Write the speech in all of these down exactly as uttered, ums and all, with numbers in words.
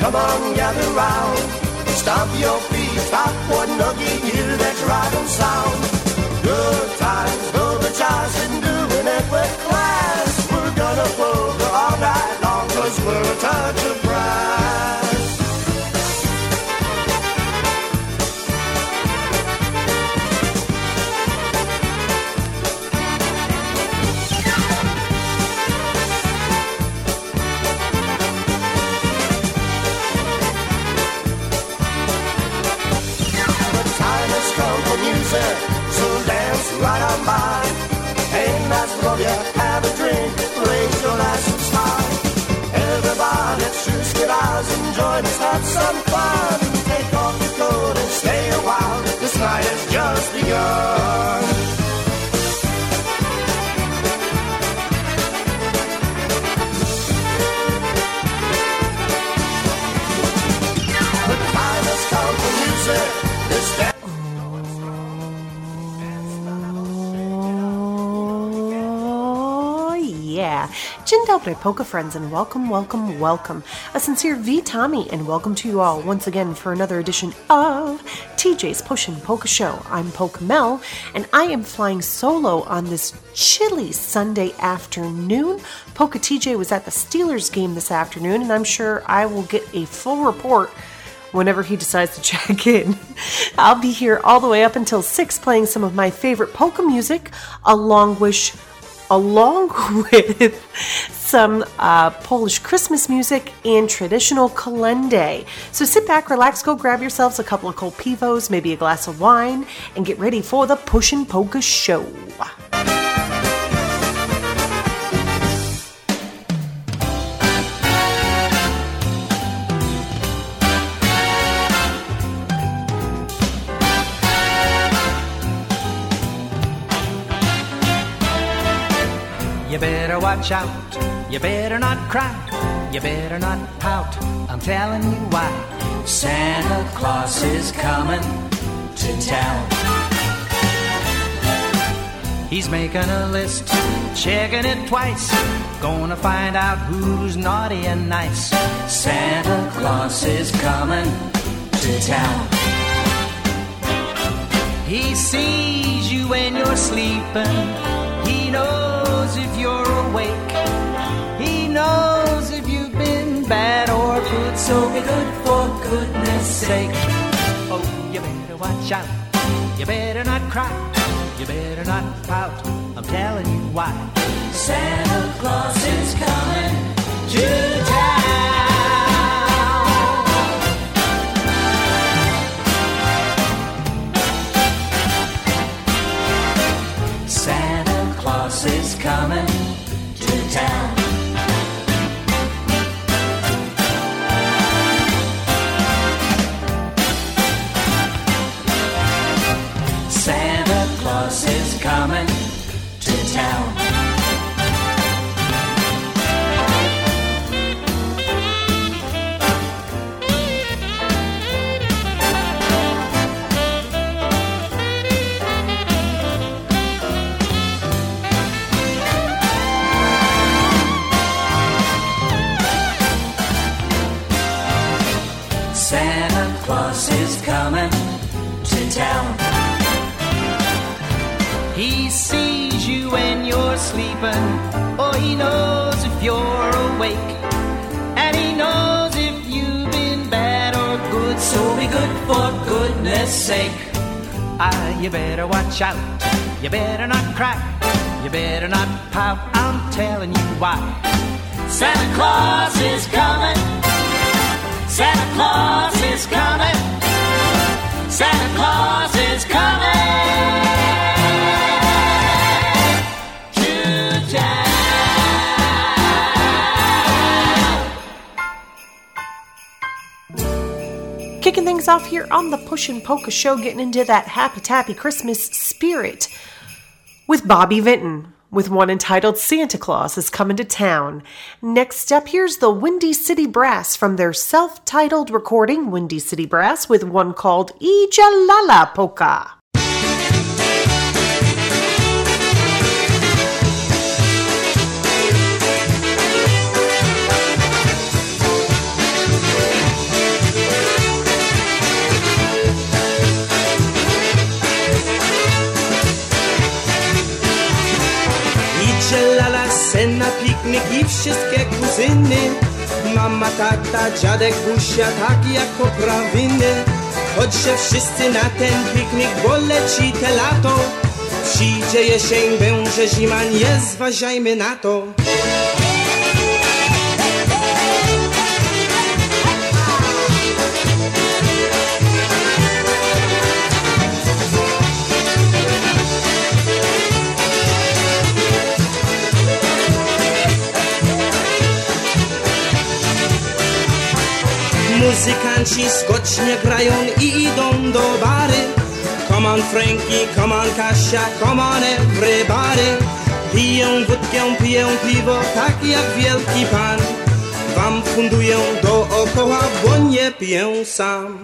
come on, gather round. Stomp your feet, stop one noogie, hear that riding sound. Good times, go the chance in doing it with class. We're gonna polka all night long, cause we're a touch of brass. So dance right on by. Hey, nice love you, have a drink, raise your glass and smile. Everybody, let's just get ours and join us, have some fun. Take off your coat and stay a while. This night has just begun. The time has come for music. This dance. Yeah, Dzień dobry, polka friends, and welcome, welcome, welcome. A sincere V Tommy, and welcome to you all once again for another edition of T J's Pushin' Polka Show. I'm Polka Mel, and I am flying solo on this chilly Sunday afternoon. Polka T J was at the Steelers game this afternoon, and I'm sure I will get a full report whenever he decides to check in. I'll be here all the way up until six playing some of my favorite polka music, along with along with some uh, Polish Christmas music and traditional kolędy. So sit back, relax, go grab yourselves a couple of cold pivos, maybe a glass of wine, and get ready for the Pushin' Polka Show. You better watch out, you better not cry, you better not pout, I'm telling you why. Santa Claus is coming to town. He's making a list, checking it twice, gonna find out who's naughty and nice. Santa Claus is coming to town. He sees you when you're sleeping, he knows if you're awake, he knows if you've been bad or good, so be good for goodness sake. Oh, you better watch out, you better not cry, you better not pout, I'm telling you why. Santa Claus is coming to town. Santa Claus is coming to town. Santa Claus is coming to town. Santa Claus is coming to town. He sees you when you're sleeping, or he knows if you're awake, and he knows if you've been bad or good, so be good for goodness sake. Ah, you better watch out, you better not cry, you better not pout, I'm telling you why. Santa Claus is coming, Santa Claus is coming, Santa Claus is coming to town. Kicking things off here on the Pushin' Polka Show, getting into that happy tappy Christmas spirit with Bobby Vinton, with one entitled Santa Claus is Coming to Town. Next up, here's the Windy City Brass from their self-titled recording, Windy City Brass, with one called Ija Lala Polka. i wszystkie kuzyny. Mama, tata, dziadek, busia, tak jak poprawiny. Chodźcie wszyscy na ten piknik, bo leci te lato. Przyjdzie jesień, będzie zima, nie zważajmy na to. Muzykanci skocznie grają i idą do bary. Come on Frankie, come on Kasia, come on everybody. Piją wódkę, piją piwo, tak jak wielki pan. Wam funduję dookoła, bo nie piję sam.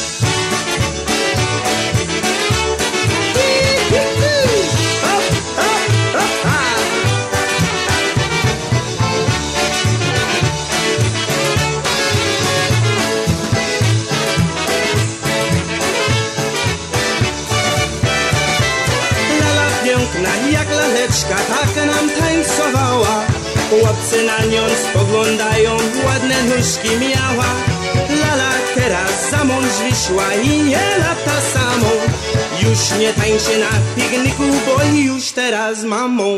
Jak laleczka, tak nam tańcowała. Chłopcy na nią spoglądają, ładne nóżki miała. Lala teraz za mąż wyszła i nie lata samą. Już nie tańczy na pikniku, bo już teraz mamą.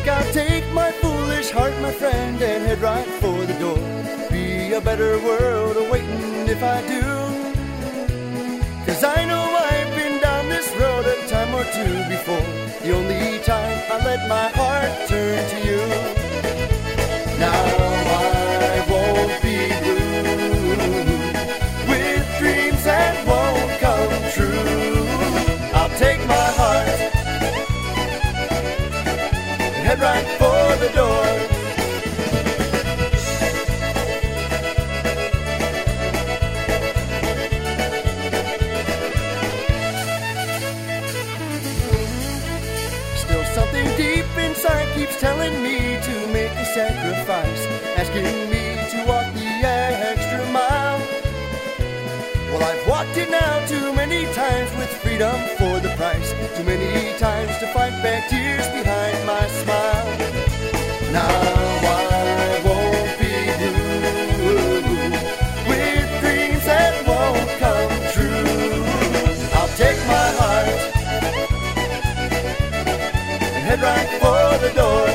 think I'll take my foolish heart, my friend, and head right for the door. Be a better world awaiting if I do. Cause I know I've been down this road a time or two before. The only time I let my heart turn to you. Now I won't be blue with dreams that won't come true. I'll take my heart and head right for the door. Still something deep inside keeps telling me to make a sacrifice, asking me to walk the extra mile. Well, I've walked it now too many times with freedom for the price. Too many times to fight back tears behind my smile. Now I won't be blue with dreams that won't come true. I'll take my heart and head right for the door.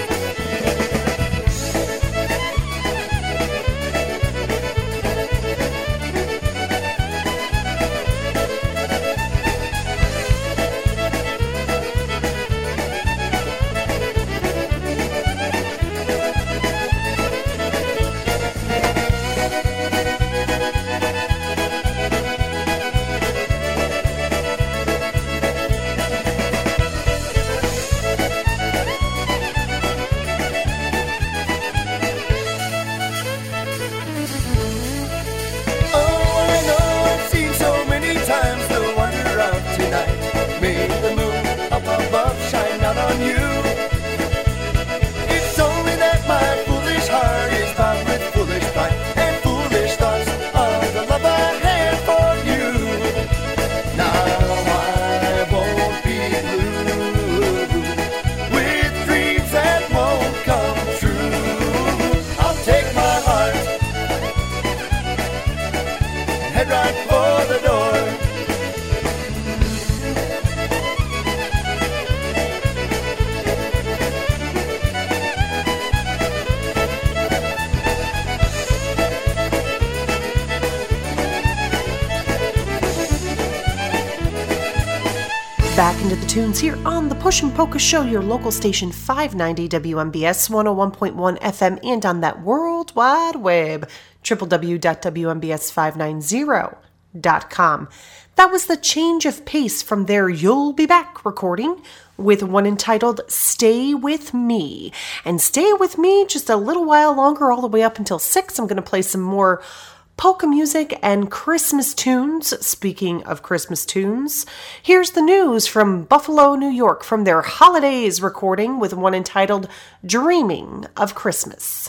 Back into the tunes here on the Push and Polka Show, your local station five ninety W M B S one oh one point one F M and on that World Wide Web, w w w dot w m b s five ninety dot com. That was the Change of Pace from their You'll Be Back recording with one entitled Stay With Me. And stay with me just a little while longer, all the way up until six. I'm going to play some more polka music and Christmas tunes. Speaking of Christmas tunes, here's the news from Buffalo, New York, from their Holidays recording with one entitled Dreaming of Christmas.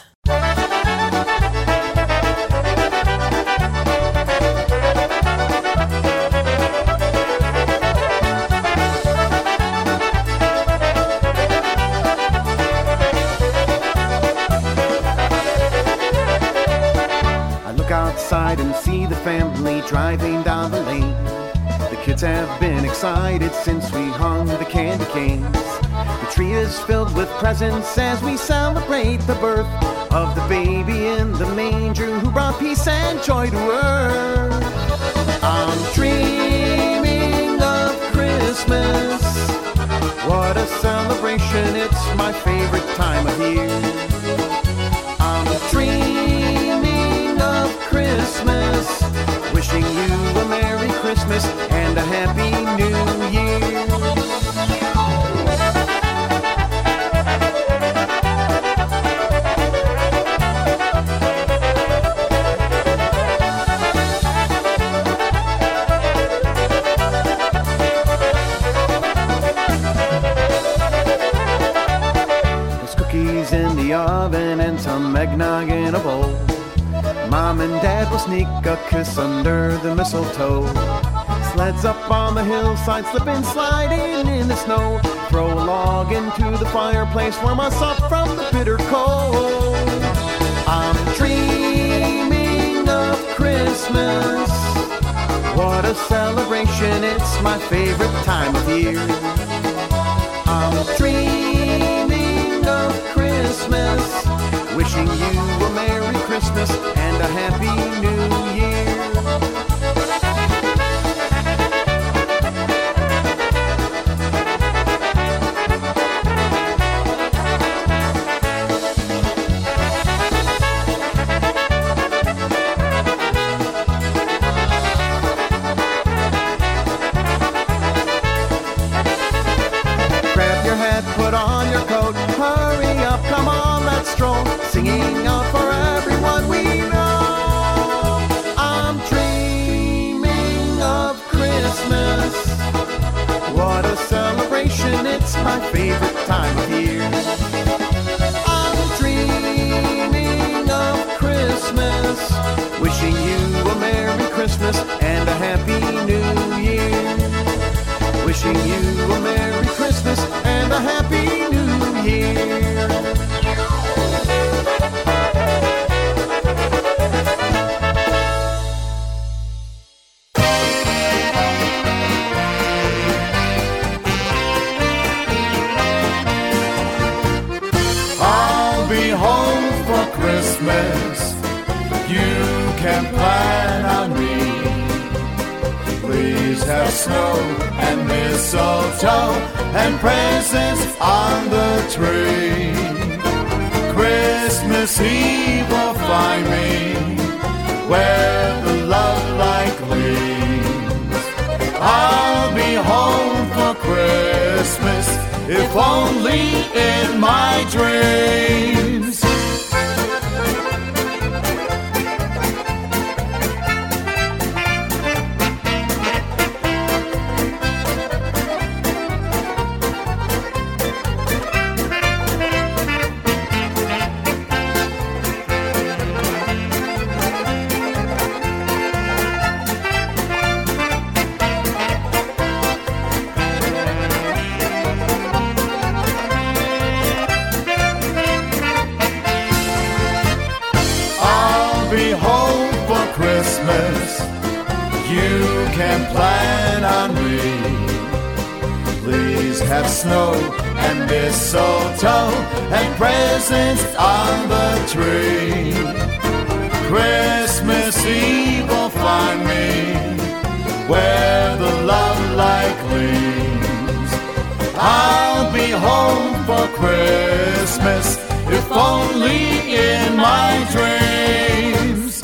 Outside and see the family driving down the lane. The kids have been excited since we hung the candy canes. The tree is filled with presents as we celebrate the birth of the baby in the manger who brought peace and joy to earth. I'm dreaming of Christmas. What a celebration, it's my favorite time of year. I'm dreaming of Christmas, wishing you a Merry Christmas and a Happy New Year. There's cookies in the oven and some eggnog in a bowl. Mom and Dad will sneak a kiss under the mistletoe. Sleds up on the hillside, slipping, sliding in the snow. Throw a log into the fireplace, warm us up from the bitter cold. I'm dreaming of Christmas. What a celebration, it's my favorite time of year. I'm dreaming favorite time of year. I'm dreaming of Christmas, wishing you a Merry Christmas and a Happy New Year. Wishing you a Merry Christmas and a Happy New Year. I'll be home for Christmas. You can plan on me. Please have snow and mistletoe and presents on the tree. Christmas Eve will find me where the love light gleams. I'll be home for Christmas, if only in my dreams. You can plan on me. Please have snow and mistletoe and presents on the tree. Christmas Eve will find me where the love light gleams. I'll be home for Christmas, if only in my dreams.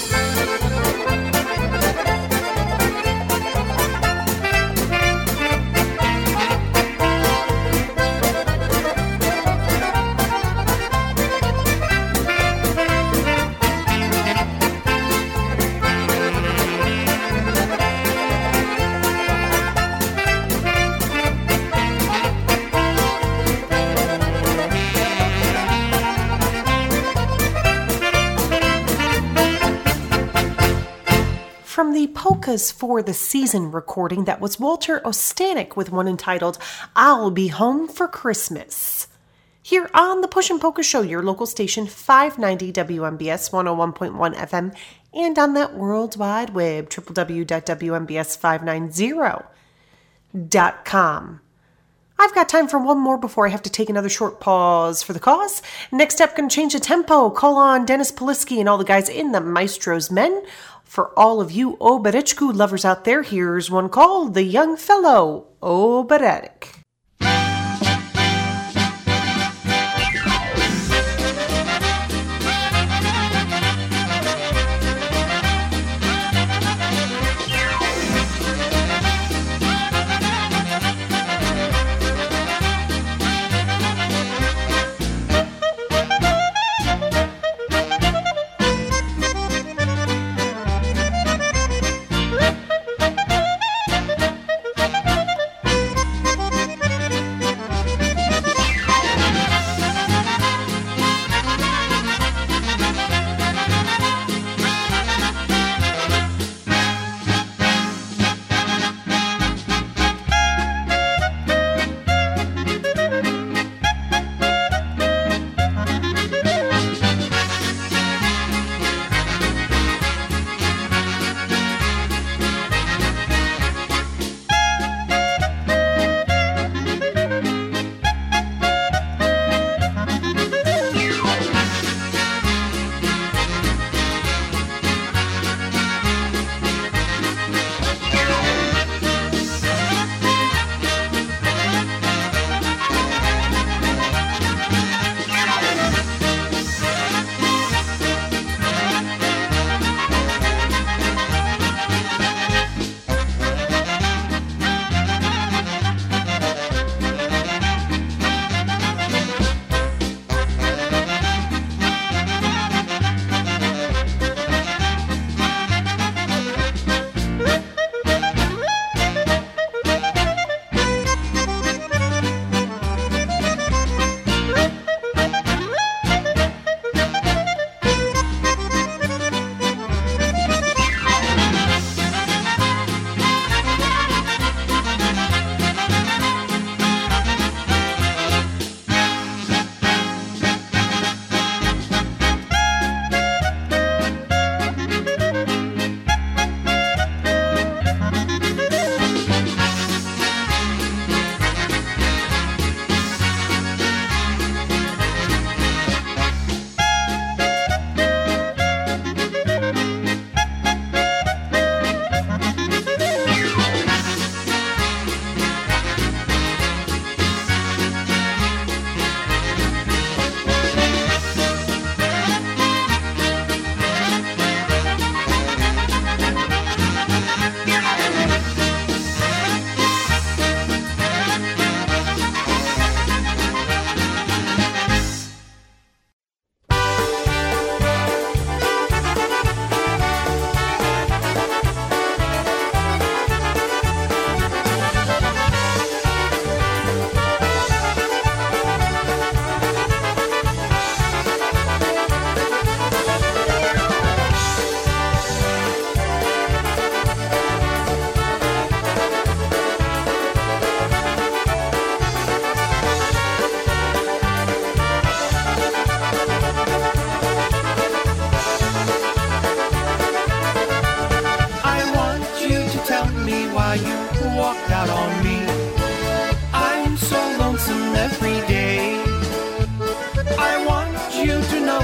From the Polkas for the Season recording, that was Walter Ostanek with one entitled, I'll Be Home for Christmas. Here on the Push and Polka Show, your local station, five ninety W M B S one oh one point one F M, and on that World Wide Web, w w w dot w m b s five ninety dot com. I've got time for one more before I have to take another short pause for the cause. Next up, going to change the tempo. Call on Dennis Polisky and all the guys in the Maestro's Men. For all of you Obereczku lovers out there, here's one called The Young Fellow Oberek.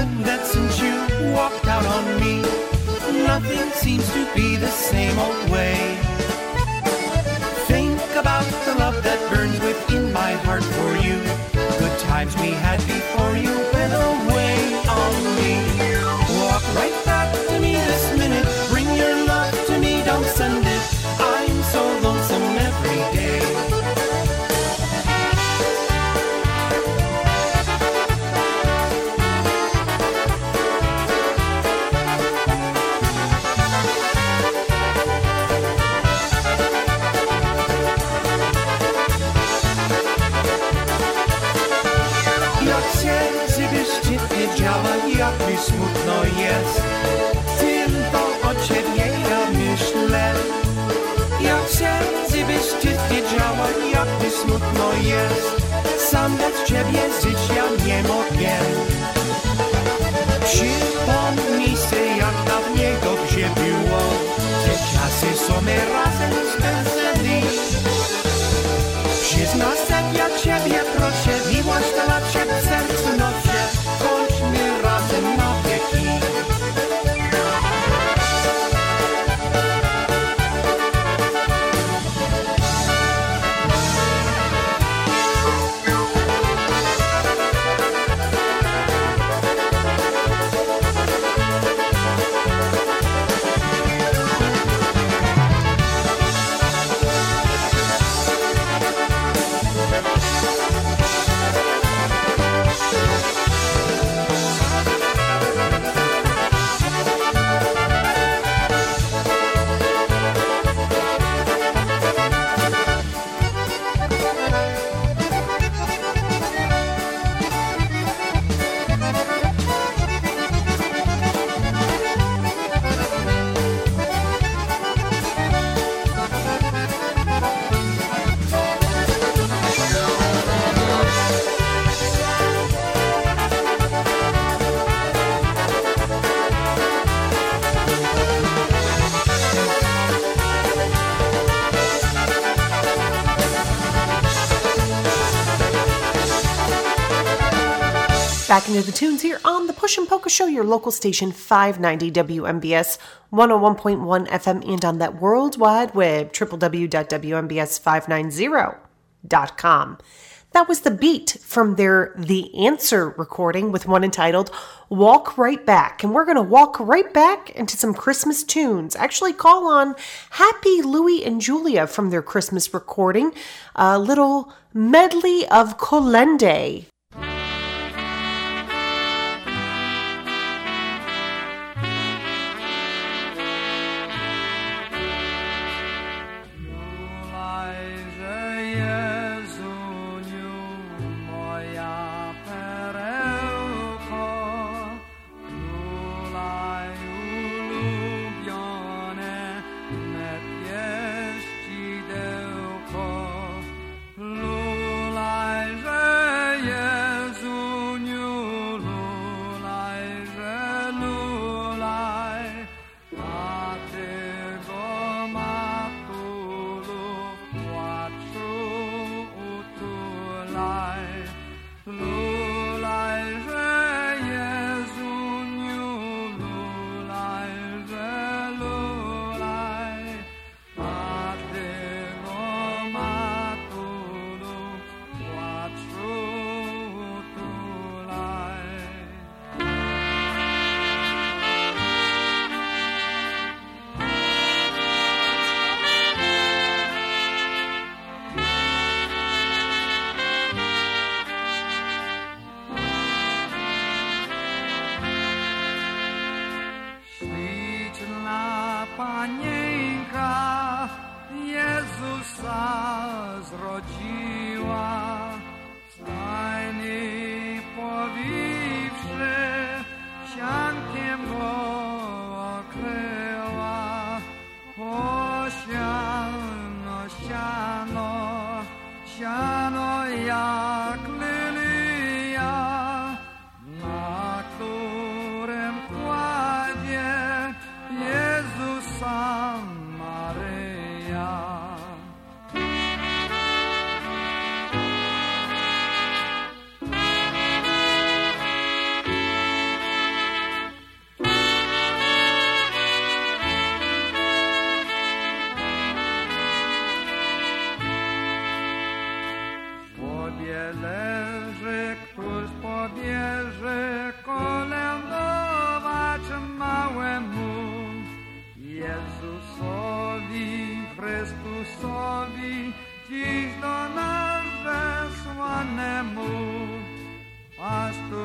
know that since you walked out on me, nothing seems to be the same old way. Think about the love that burns within my heart for you. Good times we had before you went away on me. Walk right back to me this minute. Bring your love to me, don't send it. I'm so lonesome every day. Jak mi smutno jest, tylko o ciebie ja myślę. Ja chcę, żebyś ty wiedziała, jak mi smutno jest. Sam bez ciebie żyć ja nie mogę. Przypomnij se, jak dawniej dobrze było. Te czasy są my razem spędzeni. Przyznaj se, ja ciebie proszę, miłość dała cię w sercu nosie. Chodźmy razem na wieki. Back into the tunes here on the Push and Polka Show, your local station, five ninety W M B S, one oh one point one F M, and on that World Wide Web, w w w dot w m b s five ninety dot com. That was the beat from their The Answer recording with one entitled Walk Right Back. And we're going to walk right back into some Christmas tunes. Actually, call on Happy Louie and Julia from their Christmas recording, a little medley of Kolende. Yeah.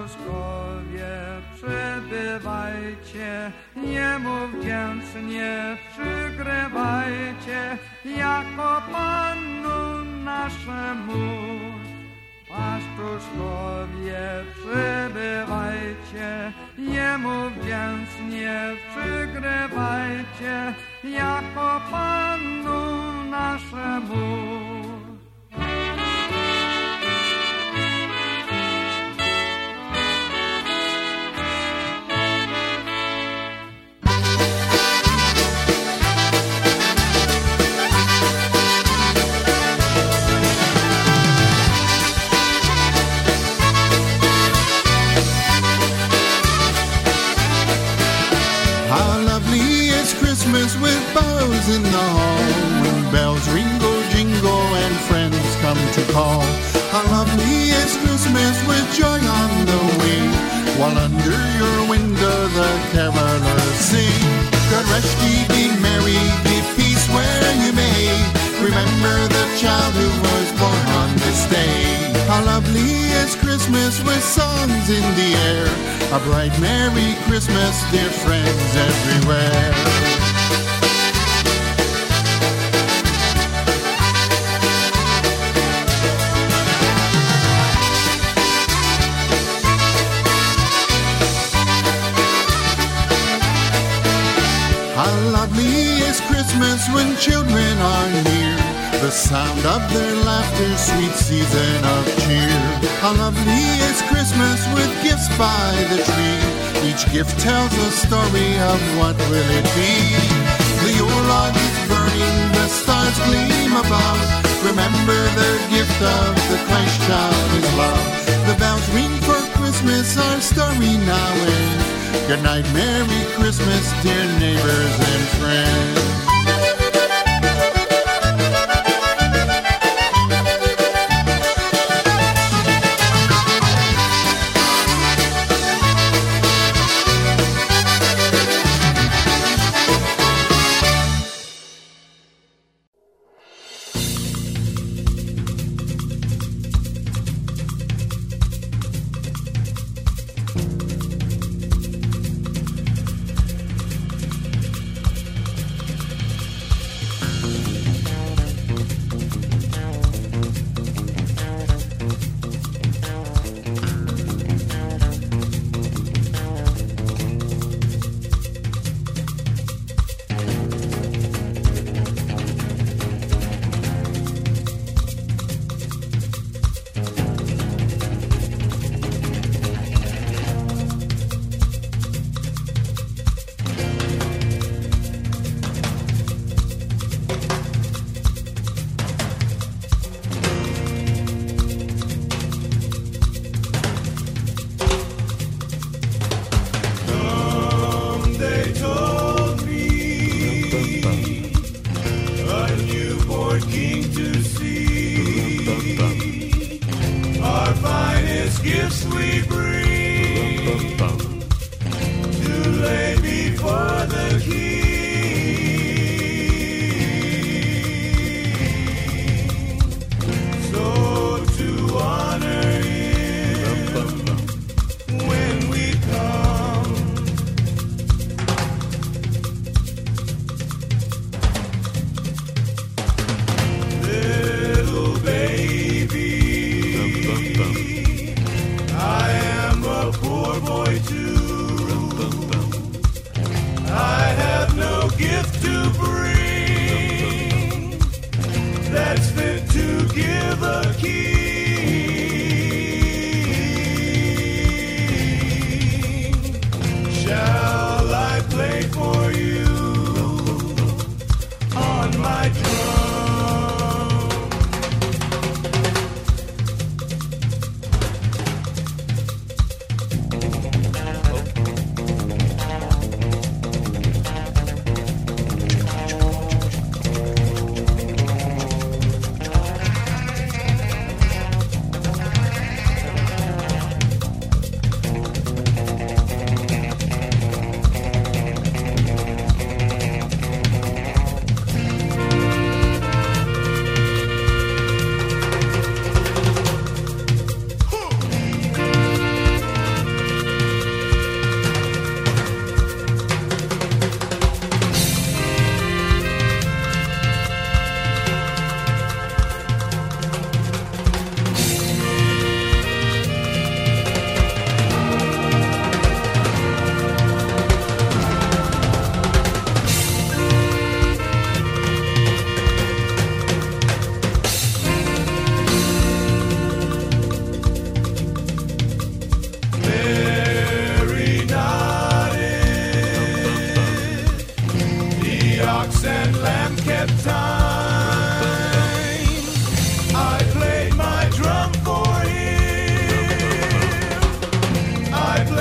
Pastuszkowie, przybywajcie, Jemu wdzięcznie przygrywajcie, jako Panu naszemu. Pastuszkowie, przybywajcie, Jemu wdzięcznie przygrywajcie, jako Panu naszemu. Christmas with bells in the hall, when bells ringle, jingle, and friends come to call. How lovely is Christmas with joy on the wing, while under your window the carolers sing. God rest ye, be merry, give peace where you may. Remember the child who was born on this day. How lovely is Christmas with songs in the air. A bright merry Christmas, dear friends everywhere. How lovely is Christmas when children are near, the sound of their laughter, sweet season of cheer. How lovely is Christmas with gifts by the tree, each gift tells a story of what will it be. The Yule log is burning, the stars gleam above, remember the gift of the Christ child is love. The bells ring for Christmas, our story now ends. Good night, Merry Christmas, dear neighbors and friends.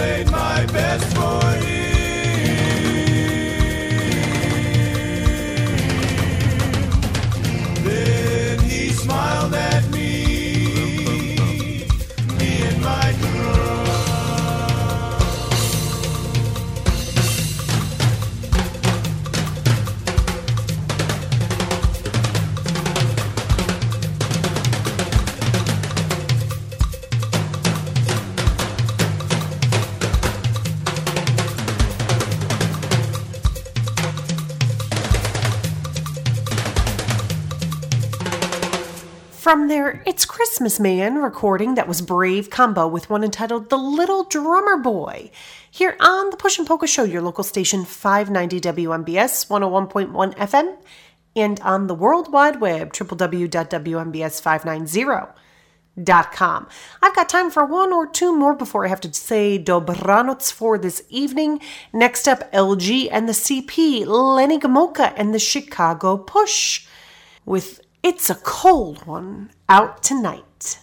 played my best for him. Then he smiled at me, me and my drum. From their It's Christmas Man recording, that was Brave combo with one entitled The Little Drummer Boy. Here on the Push and Polka Show, your local station five ninety W M B S one oh one point one F M, and on the World Wide Web, w w w dot w m b s five ninety dot com. I've got time for one or two more before I have to say dobranoc for this evening. Next up, L G and the C P, Lenny Gomulka and the Chicago Push, with It's a Cold One, out tonight.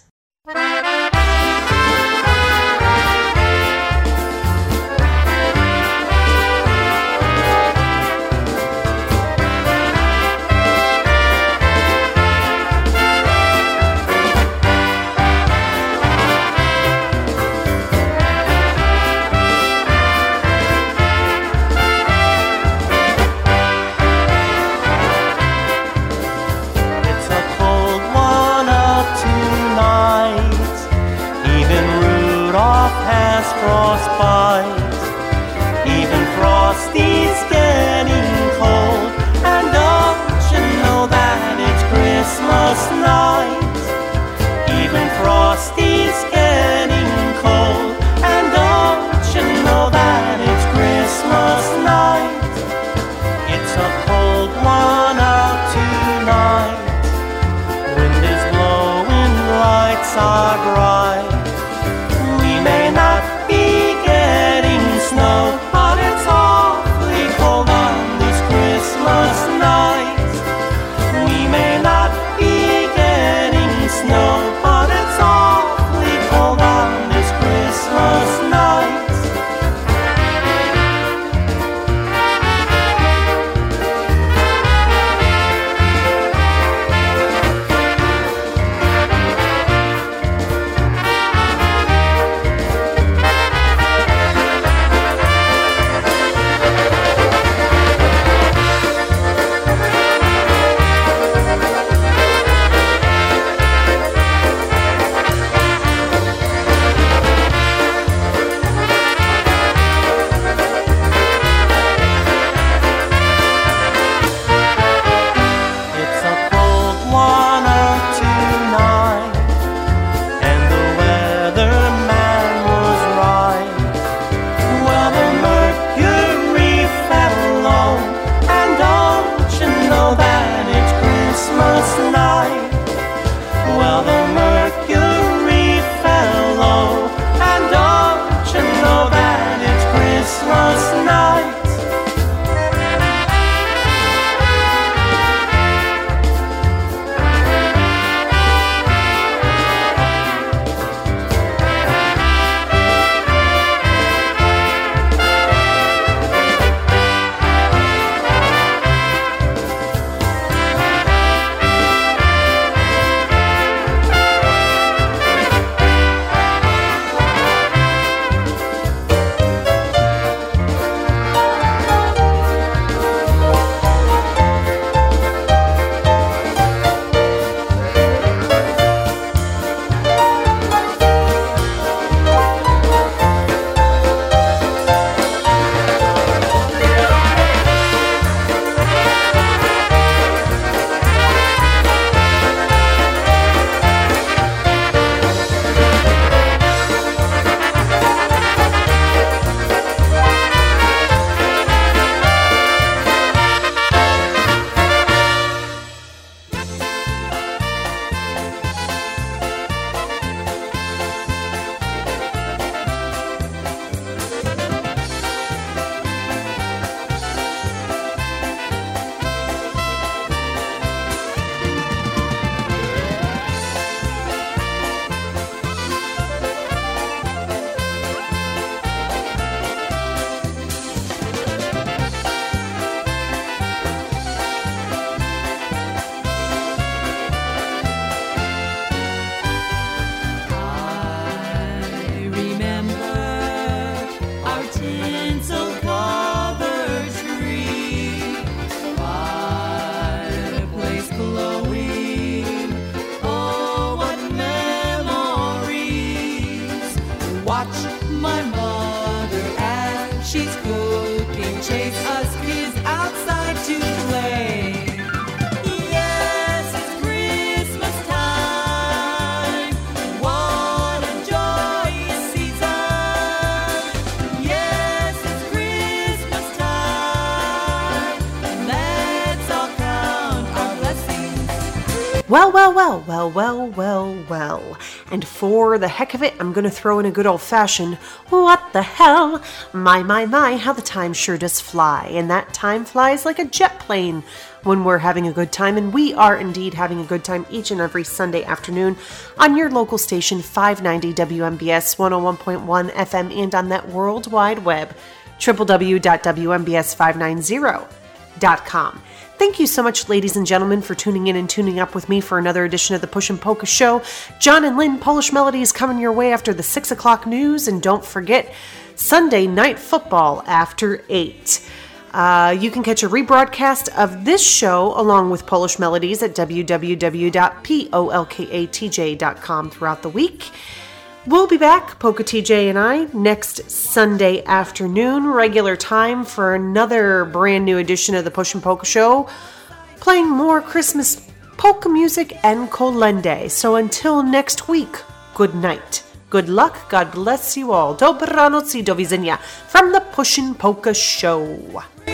Well, well, well, well, well, well, well. And for the heck of it, I'm going to throw in a good old-fashioned, what the hell? My, my, my, how the time sure does fly. And that time flies like a jet plane when we're having a good time. And we are indeed having a good time each and every Sunday afternoon on your local station, five ninety W M B S one oh one point one F M, and on that World Wide Web, w w w dot w m b s five ninety dot com. Thank you so much, ladies and gentlemen, for tuning in and tuning up with me for another edition of the Push and Polka Show. John and Lynn, Polish Melodies coming your way after the six o'clock news. And don't forget, Sunday Night Football after eight. Uh, you can catch a rebroadcast of this show along with Polish Melodies at w w w dot polkatj dot com throughout the week. We'll be back, Polka T J and I, next Sunday afternoon, regular time, for another brand new edition of the Push and Polka Show, playing more Christmas polka music and kolende. So until next week, good night, good luck, God bless you all. Dobranoc i do widzenia from the Push and Polka Show.